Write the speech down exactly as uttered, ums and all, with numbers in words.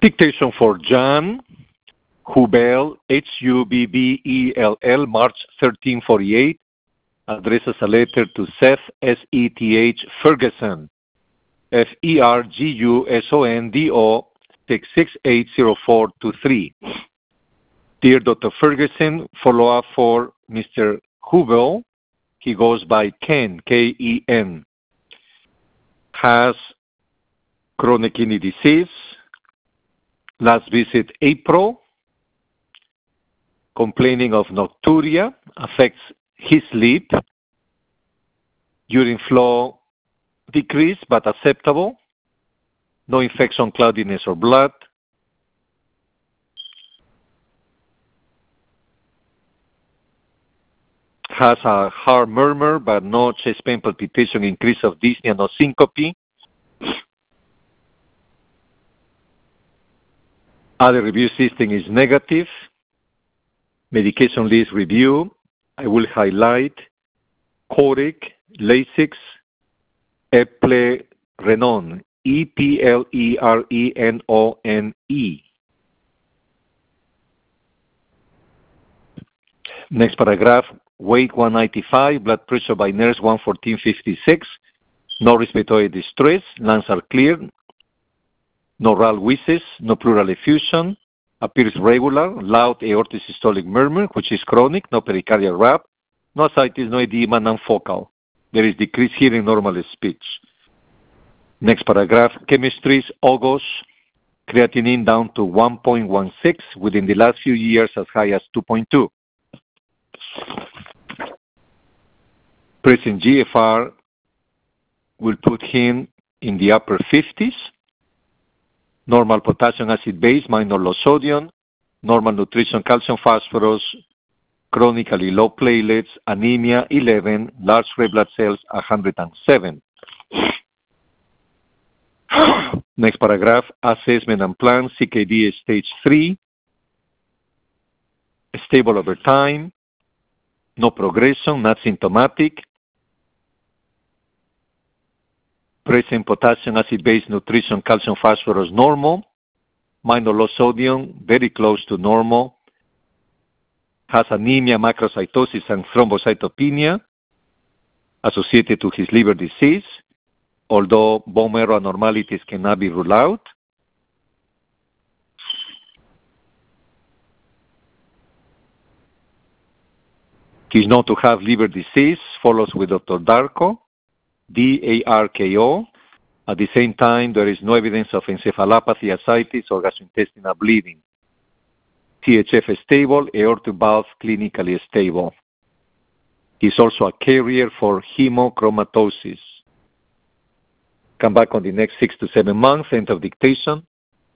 Dictation for Jan Hubbell, H U B B E L L, March thirteen forty-eight, addresses a letter to Seth, S E T H, Ferguson, F E R G U S O N D O, six six eight zero four two three. Dear Doctor Ferguson, follow-up for Mister Hubbell. He goes by Ken, K E N. Has chronic kidney disease. Last visit April. Complaining of nocturia, affects his sleep. Urine flow decreased but acceptable. No infection, cloudiness, or blood. Has a heart murmur but no chest pain, palpitation, increase of dyspnea, no syncope. Other review system is negative. Medication list review. I will highlight Coric, Lasix, Eplerenone, E P L E R E N O N E. Next paragraph, weight one ninety-five, blood pressure by nurse one fourteen fifty-six, no respiratory distress, lungs are clear, no R A L wheezes, no pleural effusion, appears regular, loud aortic systolic murmur, which is chronic, no pericardial rap, no ascites, no edema, non-focal. There is decreased hearing, normal speech. Next paragraph, chemistries, August, creatinine down to one point one six, within the last few years as high as two point two. Present G F R will put him in the upper fifties. Normal potassium acid base, minor low sodium, normal nutrition, calcium, phosphorus, chronically low platelets, anemia eleven, large red blood cells one hundred seven. Next paragraph, assessment and plan, C K D stage three, stable over time, no progression, not symptomatic. Present potassium acid base, nutrition, calcium, phosphorus normal, minor low sodium, very close to normal, has anemia, macrocytosis, and thrombocytopenia associated to his liver disease, although bone marrow abnormalities cannot be ruled out. He is known to have liver disease, follows with Doctor Darko, D A R K O. At the same time, there is no evidence of encephalopathy, ascites, or gastrointestinal bleeding. T H F is stable, aortic valve clinically stable. He is also a carrier for hemochromatosis. Come back on the next six to seven months, end of dictation.